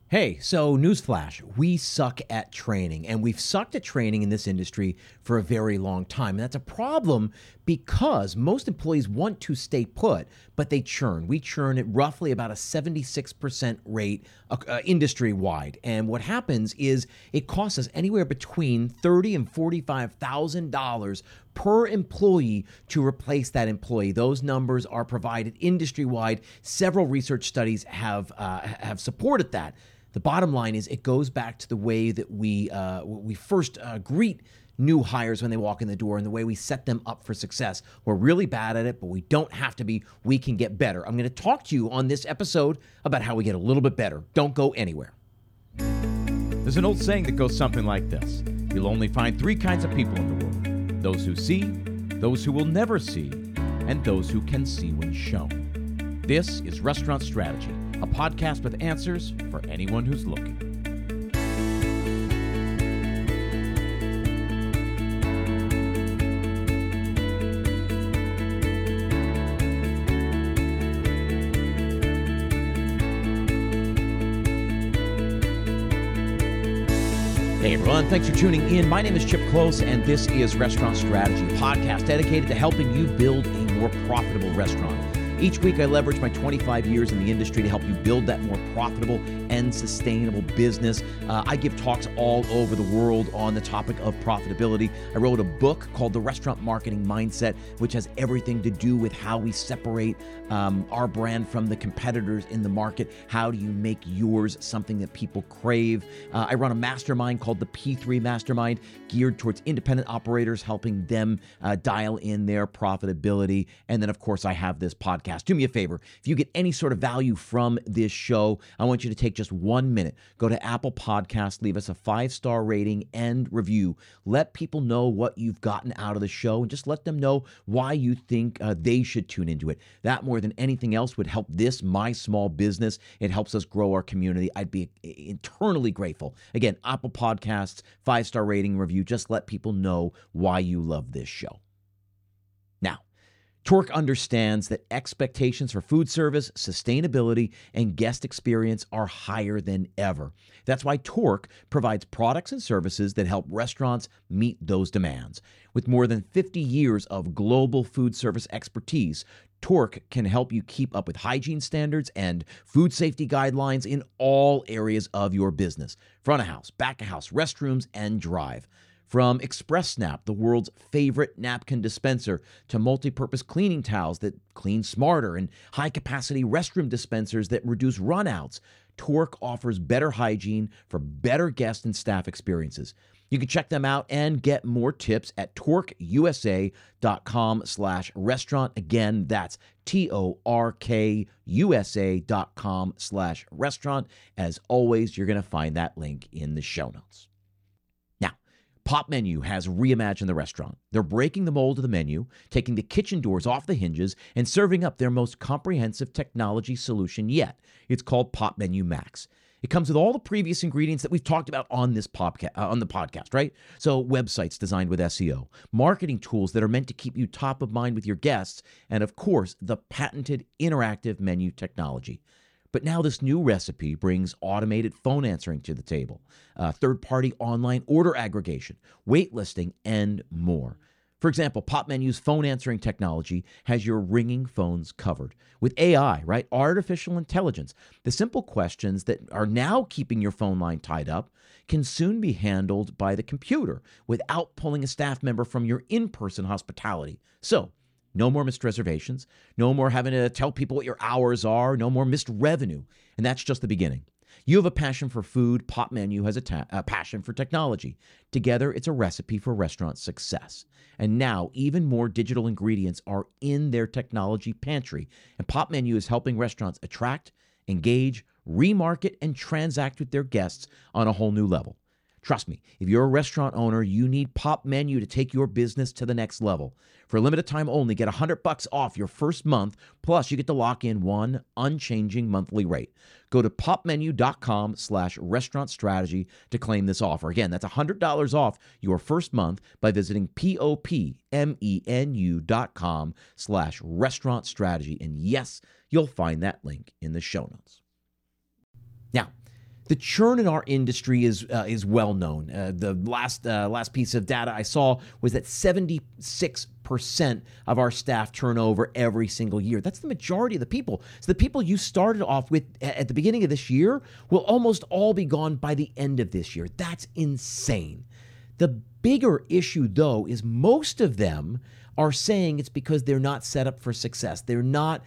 Hey, so newsflash, we suck at training, and we've sucked at training in this industry for a very long time. And that's a problem because most employees want to stay put, but they churn. We churn at roughly about a 76% rate industry-wide. And what happens is it costs us anywhere between $30,000 and $45,000 per employee to replace that employee. Those numbers are provided industry-wide. Several research studies have supported that. The bottom line is it goes back to the way that we first greet new hires when they walk in the door and the way we set them up for success. We're really bad at it, but we don't have to be. We can get better. I'm going to talk to you on this episode about how we get a little bit better. Don't go anywhere. There's an old saying that goes something like this. You'll only find three kinds of people in the world. Those who see, those who will never see, and those who can see when shown. This is Restaurant Strategy, a podcast with answers for anyone who's looking. Hey everyone, thanks for tuning in. My name is Chip Close, and this is Restaurant Strategy, a podcast dedicated to helping you build a more profitable restaurant. Each week, I leverage my 25 years in the industry to help you build that more profitable and sustainable business. I give talks all over the world on the topic of profitability. I wrote a book called The Restaurant Marketing Mindset, which has everything to do with how we separate our brand from the competitors in the market. How do you make yours something that people crave? I run a mastermind called the P3 Mastermind, geared towards independent operators, helping them dial in their profitability. And then, of course, I have this podcast. Do me a favor. If you get any sort of value from this show, I want you to take just 1 minute. Go to Apple Podcasts, leave us a 5-star rating and review. Let people know what you've gotten out of the show and just let them know why you think they should tune into it. That, more than anything else, would help this, my small business. It helps us grow our community. I'd be eternally grateful. Again, Apple Podcasts, 5-star rating, review. Just let people know why you love this show. Now, Tork understands that expectations for food service, sustainability, and guest experience are higher than ever. That's why Tork provides products and services that help restaurants meet those demands. With more than 50 years of global food service expertise, Tork can help you keep up with hygiene standards and food safety guidelines in all areas of your business: front of house, back of house, restrooms, and drive. From ExpressSnap, the world's favorite napkin dispenser, to multi-purpose cleaning towels that clean smarter and high-capacity restroom dispensers that reduce runouts, Tork offers better hygiene for better guest and staff experiences. You can check them out and get more tips at torkusa.com/restaurant. Again, that's torkusa.com/restaurant. As always, you're going to find that link in the show notes. Popmenu has reimagined the restaurant. They're breaking the mold of the menu, taking the kitchen doors off the hinges, and serving up their most comprehensive technology solution yet. It's called Popmenu Max. It comes with all the previous ingredients that we've talked about on this podcast, right? So websites designed with SEO, marketing tools that are meant to keep you top of mind with your guests, and of course, the patented interactive menu technology. But now this new recipe brings automated phone answering to the table, third-party online order aggregation, waitlisting, and more. For example, Popmenu's phone answering technology has your ringing phones covered. With AI, right? Artificial intelligence. The simple questions that are now keeping your phone line tied up can soon be handled by the computer without pulling a staff member from your in-person hospitality. So, no more missed reservations, no more having to tell people what your hours are, no more missed revenue. And that's just the beginning. You have a passion for food, Popmenu has a passion for technology. Together, it's a recipe for restaurant success. And now, even more digital ingredients are in their technology pantry. And Popmenu is helping restaurants attract, engage, remarket, and transact with their guests on a whole new level. Trust me, if you're a restaurant owner, you need Popmenu to take your business to the next level. For a limited time only, get $100 off your first month, plus you get to lock in one unchanging monthly rate. Go to popmenu.com/restaurant strategy to claim this offer. Again, that's $100 off your first month by visiting popmenu.com/restaurant strategy. And yes, you'll find that link in the show notes. Now, The churn in our industry is well known. The last piece of data I saw was that 76% of our staff turn over every single year. That's the majority of the people. So the people you started off with at the beginning of this year will almost all be gone by the end of this year. That's insane. The bigger issue, though, is most of them are saying it's because they're not set up for success. They're not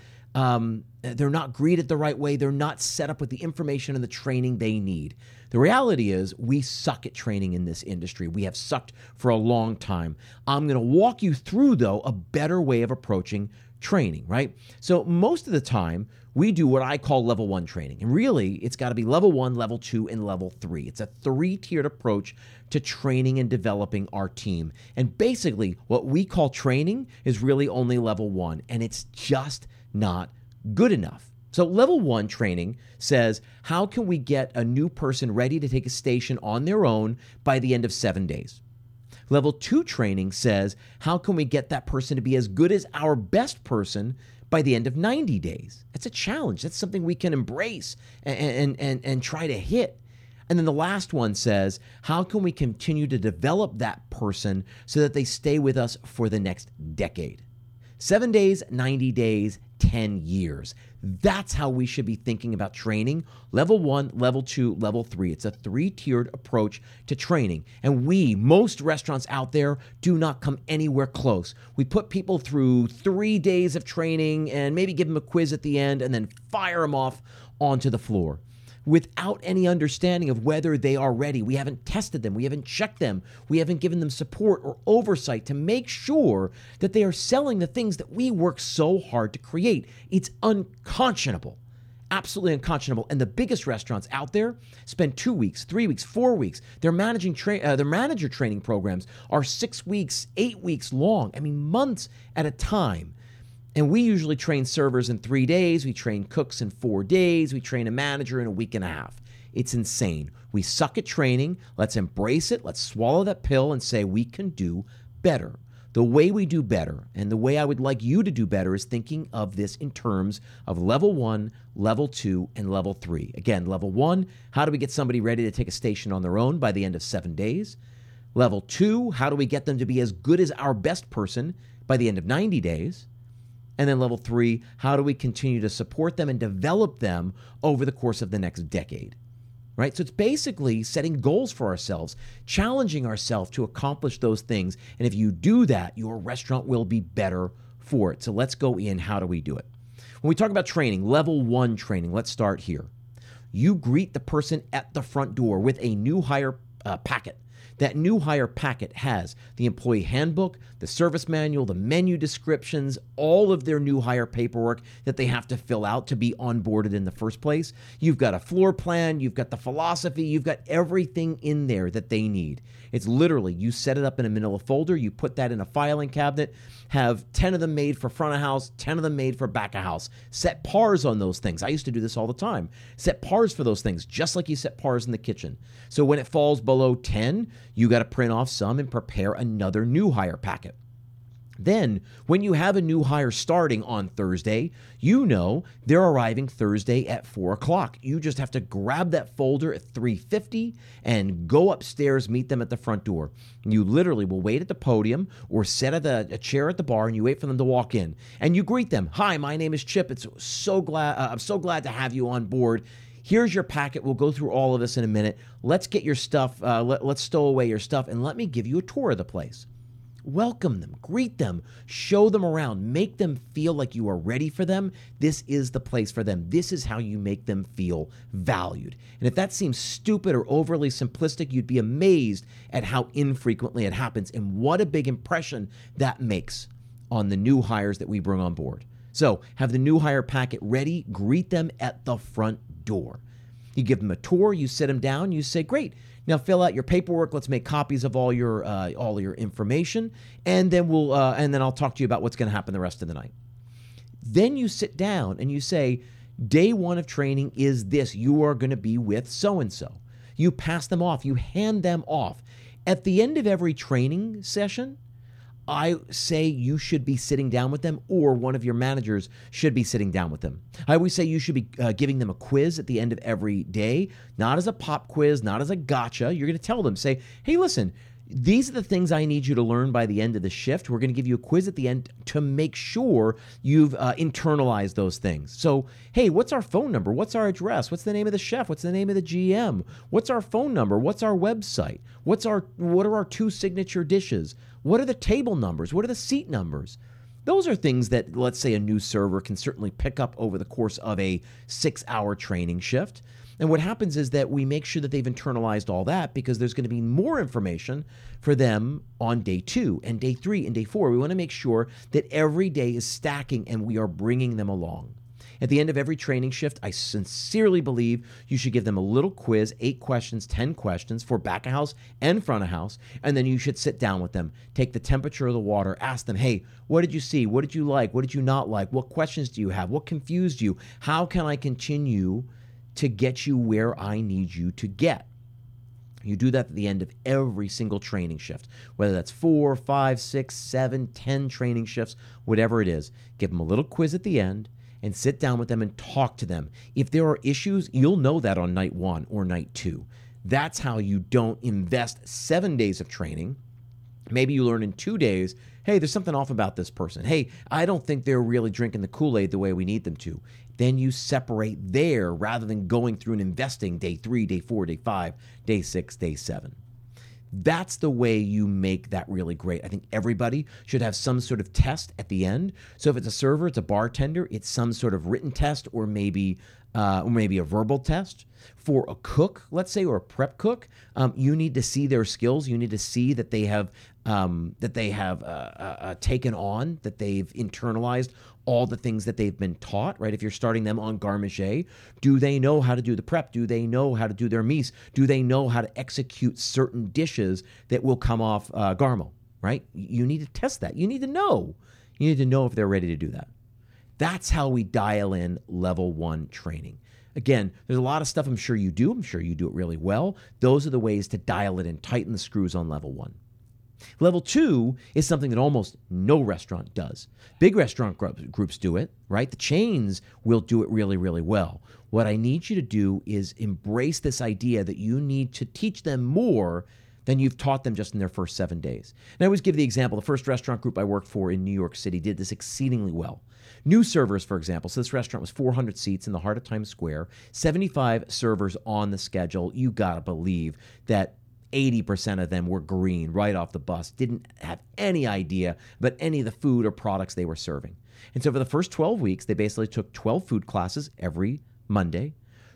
greeted the right way. They're not set up with the information and the training they need. The reality is we suck at training in this industry. We have sucked for a long time. I'm going to walk you through, though, a better way of approaching training, right? So most of the time, we do what I call level 1 training. And really, it's got to be level 1, level 2, and level 3. It's a 3-tiered approach to training and developing our team. And basically, what we call training is really only level 1, and it's just not good enough. So level 1 training says, how can we get a new person ready to take a station on their own by the end of 7 days? Level 2 training says, how can we get that person to be as good as our best person by the end of 90 days? That's a challenge. That's something we can embrace and try to hit. And then the last one says, how can we continue to develop that person so that they stay with us for the next decade? 7 days, 90 days, 10 years. That's how we should be thinking about training. Level 1, level 2, level 3. It's a 3-tiered approach to training. And most restaurants out there, do not come anywhere close. We put people through 3 days of training and maybe give them a quiz at the end and then fire them off onto the floor without any understanding of whether they are ready. We haven't tested them. We haven't checked them. We haven't given them support or oversight to make sure that they are selling the things that we work so hard to create. It's unconscionable. Absolutely unconscionable. And the biggest restaurants out there spend 2 weeks, 3 weeks, 4 weeks. Their manager training programs are 6 weeks, 8 weeks long. I mean, months at a time. And we usually train servers in 3 days. We train cooks in 4 days. We train a manager in a week and a half. It's insane. We suck at training. Let's embrace it. Let's swallow that pill and say we can do better. The way we do better, and the way I would like you to do better, is thinking of this in terms of level 1, level 2, and level 3. Again, level 1, how do we get somebody ready to take a station on their own by the end of 7 days? Level 2, how do we get them to be as good as our best person by the end of 90 days? And then level 3, how do we continue to support them and develop them over the course of the next decade? Right? So it's basically setting goals for ourselves, challenging ourselves to accomplish those things. And if you do that, your restaurant will be better for it. So let's go in. How do we do it? When we talk about training, level 1 training, let's start here. You greet the person at the front door with a new hire packet. That new hire packet has the employee handbook, the service manual, the menu descriptions, all of their new hire paperwork that they have to fill out to be onboarded in the first place. You've got a floor plan, you've got the philosophy, you've got everything in there that they need. It's literally, you set it up in a manila folder, you put that in a filing cabinet, have 10 of them made for front of house, 10 of them made for back of house. Set pars on those things. I used to do this all the time. Set pars for those things, just like you set pars in the kitchen. So when it falls below 10, you got to print off some and prepare another new hire packet. Then, when you have a new hire starting on Thursday, you know they're arriving Thursday at 4 o'clock. You just have to grab that folder at 3:50 and go upstairs, meet them at the front door. You literally will wait at the podium or sit at a chair at the bar and you wait for them to walk in. And you greet them. Hi, my name is Chip. I'm so glad to have you on board. Here's your packet. We'll go through all of this in a minute. Let's get your stuff. Let's stow away your stuff and let me give you a tour of the place. Welcome them, greet them, show them around, make them feel like you are ready for them. This is the place for them. This is how you make them feel valued. And if that seems stupid or overly simplistic, you'd be amazed at how infrequently it happens and what a big impression that makes on the new hires that we bring on board. So have the new hire packet ready, greet them at the front door. You give them a tour, you sit them down, you say, great. Now fill out your paperwork. Let's make copies of all your information, and then I'll talk to you about what's going to happen the rest of the night. Then you sit down and you say, day 1 of training is this. You are going to be with so and so. You pass them off. You hand them off. At the end of every training session, I say you should be sitting down with them, or one of your managers should be sitting down with them. I always say you should be giving them a quiz at the end of every day, not as a pop quiz, not as a gotcha. You're going to tell them, say, hey, listen, these are the things I need you to learn by the end of the shift. We're going to give you a quiz at the end to make sure you've internalized those things. So, hey, what's our phone number? What's our address? What's the name of the chef? What's the name of the GM? What's our phone number? What's our website? What are our 2 signature dishes? What are the table numbers? What are the seat numbers? Those are things that, let's say, a new server can certainly pick up over the course of a 6-hour training shift. And what happens is that we make sure that they've internalized all that, because there's going to be more information for them on day 2 and day 3 and day 4. We want to make sure that every day is stacking and we are bringing them along. At the end of every training shift, I sincerely believe you should give them a little quiz, 8 questions, 10 questions for back of house and front of house, and then you should sit down with them, take the temperature of the water, ask them, hey, what did you see? What did you like? What did you not like? What questions do you have? What confused you? How can I continue to get you where I need you to get? You do that at the end of every single training shift, whether that's 4, 5, 6, 7, 10 training shifts, whatever it is. Give them a little quiz at the end and sit down with them and talk to them. If there are issues, you'll know that on night 1 or night 2. That's how you don't invest 7 days of training. Maybe you learn in 2 days, hey, there's something off about this person. Hey, I don't think they're really drinking the Kool-Aid the way we need them to. Then you separate there rather than going through and investing day 3, day 4, day 5, day 6, day 7. That's the way you make that really great. I think everybody should have some sort of test at the end. So if it's a server, it's a bartender, it's some sort of written test, or maybe a verbal test. For a cook, let's say, or a prep cook, you need to see their skills. You need to see that they have taken on, that they've internalized all the things that they've been taught, right? If you're starting them on garde manger, do they know how to do the prep? Do they know how to do their mise? Do they know how to execute certain dishes that will come off garmo, right? You need to test that. You need to know. You need to know if they're ready to do that. That's how we dial in level 1 training. Again, there's a lot of stuff I'm sure you do. I'm sure you do it really well. Those are the ways to dial it in, tighten the screws on level 1. Level 2 is something that almost no restaurant does. Big restaurant groups do it, right? The chains will do it really, really well. What I need you to do is embrace this idea that you need to teach them more than you've taught them just in their first 7 days. And I always give the example, the first restaurant group I worked for in New York City did this exceedingly well. New servers, for example. So this restaurant was 400 seats in the heart of Times Square, 75 servers on the schedule. You gotta believe that 80% of them were green right off the bus, didn't have any idea about any of the food or products they were serving. And so for the first 12 weeks, they basically took 12 food classes every Monday,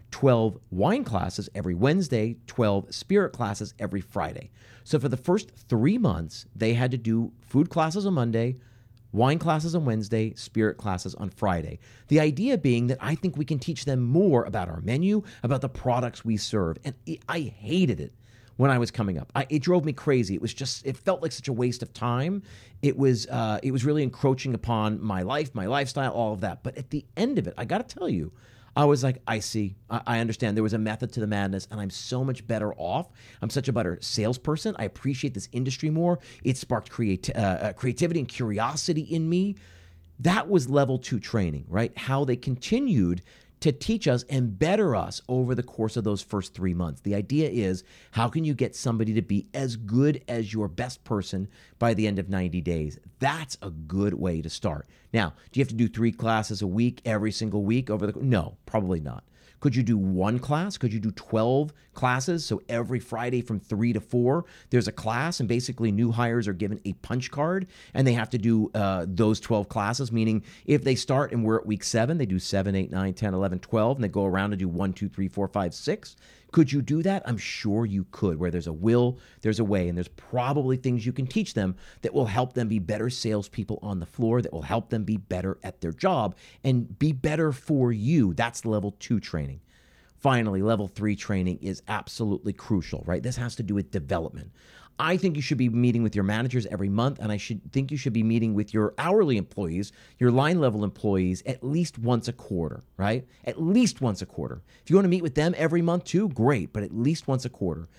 12 wine classes every Wednesday, 12 spirit classes every Friday. So for the first 3 months, they had to do food classes on Monday, wine classes on Wednesday, spirit classes on Friday. The idea being that I think we can teach them more about our menu, about the products we serve. And I hated it when I was coming up. It drove me crazy. It felt like such a waste of time. It was really encroaching upon my life, my lifestyle, all of that. But at the end of it, I got to tell you, I was like, I see. I understand. There was a method to the madness, and I'm so much better off. I'm such a better salesperson. I appreciate this industry more. It sparked creativity and curiosity in me. That was level 2 training, right? How they continued to teach us and better us over the course of those first 3 months. The idea is, how can you get somebody to be as good as your best person by the end of 90 days? That's a good way to start. Now, do you have to do 3 classes a week every single week? No, probably not. Could you do 1 class? Could you do 12 classes? So every Friday from 3 to 4, there's a class, and basically new hires are given a punch card, and they have to do those 12 classes, meaning if they start and we're at week 7, they do 7, 8, 9, 10, 11, 12, and they go around and do 1, 2, 3, 4, 5, 6. Could you do that? I'm sure you could. Where there's a will, there's a way, and there's probably things you can teach them that will help them be better salespeople on the floor, that will help them be better at their job and be better for you. That's level 2 training. Finally, level 3 training is absolutely crucial, right? This has to do with development. I think you should be meeting with your managers every month, and I think you should be meeting with your hourly employees, your line level employees, at least once a quarter, right? At least once a quarter. If you want to meet with them every month too, great, but at least once a quarter.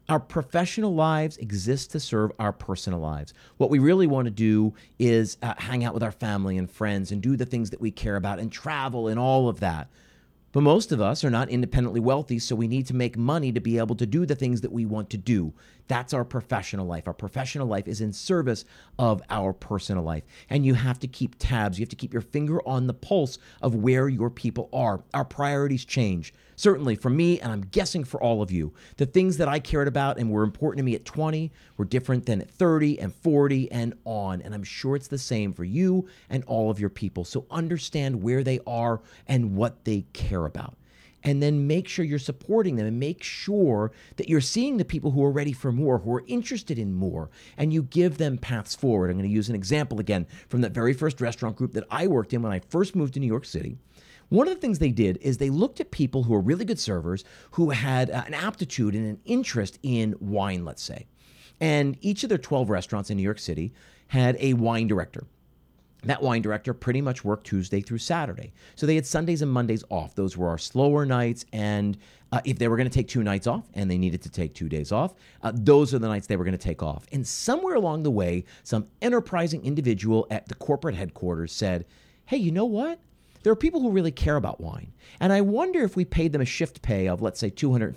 Our professional lives exist to serve our personal lives. What we really want to do is hang out with our family and friends and do the things that we care about and travel and all of that. But most of us are not independently wealthy, so we need to make money to be able to do the things that we want to do. That's our professional life. Our professional life is in service of our personal life. And you have to keep tabs. You have to keep your finger on the pulse of where your people are. Our priorities change. Certainly for me, and I'm guessing for all of you, the things that I cared about and were important to me at 20 were different than at 30 and 40 and on. And I'm sure it's the same for you and all of your people. So understand where they are and what they care about. And then make sure you're supporting them and make sure that you're seeing the people who are ready for more, who are interested in more, and you give them paths forward. I'm going to use an example again from that very first restaurant group that I worked in when I first moved to New York City. One of the things they did is they looked at people who were really good servers who had an aptitude and an interest in wine, let's say. And each of their 12 restaurants in New York City had a wine director. That wine director pretty much worked Tuesday through Saturday. So they had Sundays and Mondays off. Those were our slower nights. And if they were going to take 2 nights off and they needed to take 2 days off, those are the nights they were going to take off. And somewhere along the way, some enterprising individual at the corporate headquarters said, hey, you know what? There are people who really care about wine. And I wonder if we paid them a shift pay of, let's say,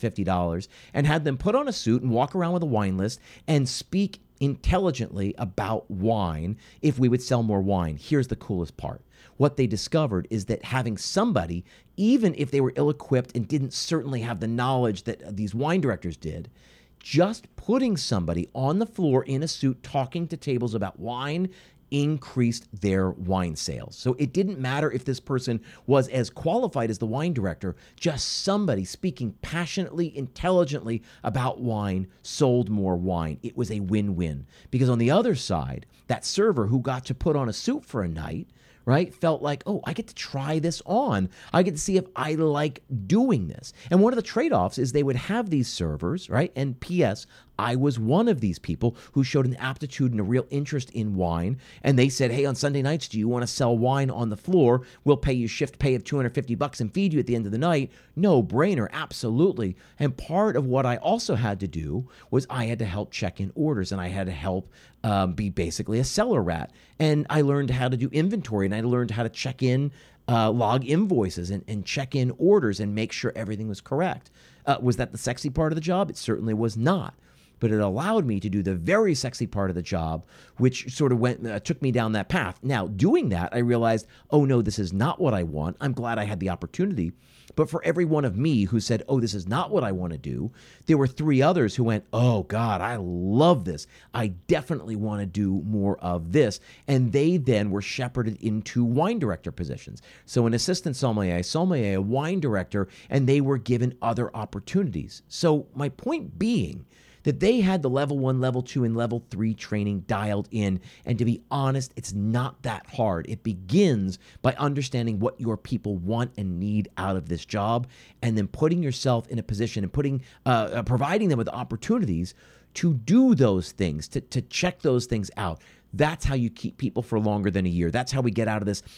$250 and had them put on a suit and walk around with a wine list and speak intelligently about wine, if we would sell more wine. Here's the coolest part. What they discovered is that having somebody, even if they were ill-equipped and didn't certainly have the knowledge that these wine directors did, just putting somebody on the floor in a suit talking to tables about wine increased their wine sales. So it didn't matter if this person was as qualified as the wine director, just somebody speaking passionately, intelligently about wine sold more wine. It was a win-win. Because on the other side, that server who got to put on a suit for a night, right, felt like, oh, I get to try this on. I get to see if I like doing this. And one of the trade-offs is they would have these servers, right? And P.S., I was one of these people who showed an aptitude and a real interest in wine. And they said, hey, on Sunday nights, do you want to sell wine on the floor? We'll pay you shift pay of $250 and feed you at the end of the night. No brainer, absolutely. And part of what I also had to do was I had to help check in orders, and I had to help be basically a cellar rat. And I learned how to do inventory, and I learned how to check in, log invoices and check in orders and make sure everything was correct. Was that the sexy part of the job? It certainly was not. But it allowed me to do the very sexy part of the job, which sort of took me down that path. Now, doing that, I realized, oh no, this is not what I want. I'm glad I had the opportunity. But for every one of me who said, oh, this is not what I want to do, there were 3 others who went, oh God, I love this. I definitely want to do more of this. And they then were shepherded into wine director positions. So an assistant sommelier, a wine director, and they were given other opportunities. So my point being that they had the level 1, level 2, and level 3 training dialed in. And to be honest, it's not that hard. It begins by understanding what your people want and need out of this job, and then putting yourself in a position and providing them with opportunities to do those things, to check those things out. That's how you keep people for longer than a year. That's how we get out of this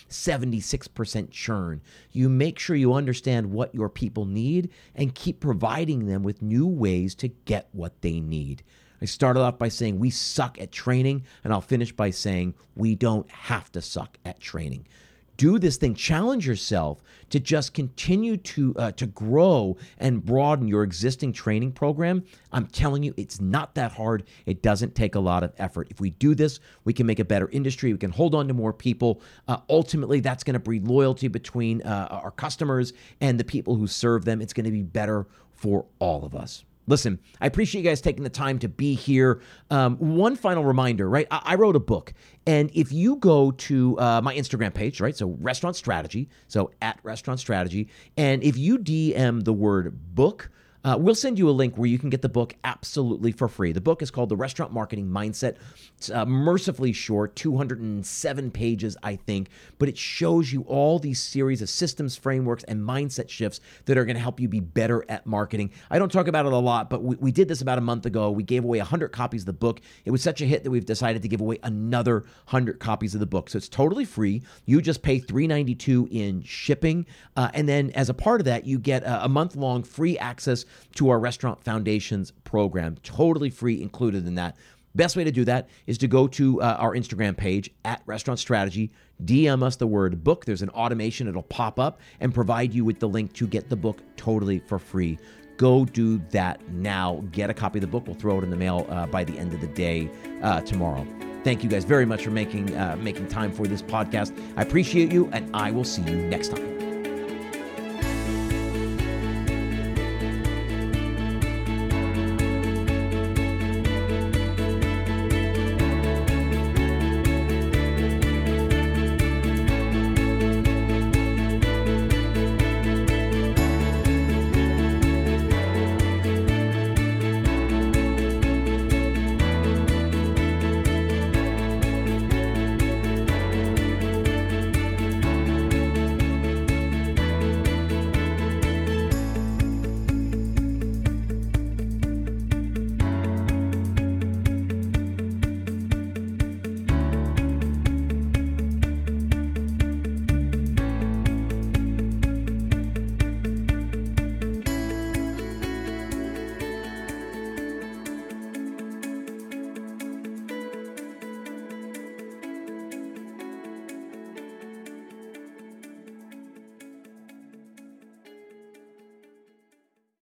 76% churn. You make sure you understand what your people need and keep providing them with new ways to get what they need. I started off by saying we suck at training, and I'll finish by saying we don't have to suck at training. Do this thing. Challenge yourself to just continue to grow and broaden your existing training program. I'm telling you, it's not that hard. It doesn't take a lot of effort. If we do this, we can make a better industry. We can hold on to more people. Ultimately, that's going to breed loyalty between our customers and the people who serve them. It's going to be better for all of us. Listen, I appreciate you guys taking the time to be here. One final reminder, right? I wrote a book. And if you go to my Instagram page, right? So Restaurant Strategy, so at Restaurant Strategy. And if you DM the word book, we'll send you a link where you can get the book absolutely for free. The book is called The Restaurant Marketing Mindset. It's mercifully short, 207 pages, I think, but it shows you all these series of systems, frameworks, and mindset shifts that are going to help you be better at marketing. I don't talk about it a lot, but we did this about a month ago. We gave away 100 copies of the book. It was such a hit that we've decided to give away another 100 copies of the book. So it's totally free. You just pay $3.92 in shipping. And then as a part of that, you get a month-long free access to our Restaurant Foundations program. Totally free included in that. Best way to do that is to go to our Instagram page at Restaurant Strategy, DM us the word book. There's an automation. It'll pop up and provide you with the link to get the book totally for free. Go do that now. Get a copy of the book. We'll throw it in the mail by the end of the day tomorrow. Thank you guys very much for making time for this podcast. I appreciate you, and I will see you next time.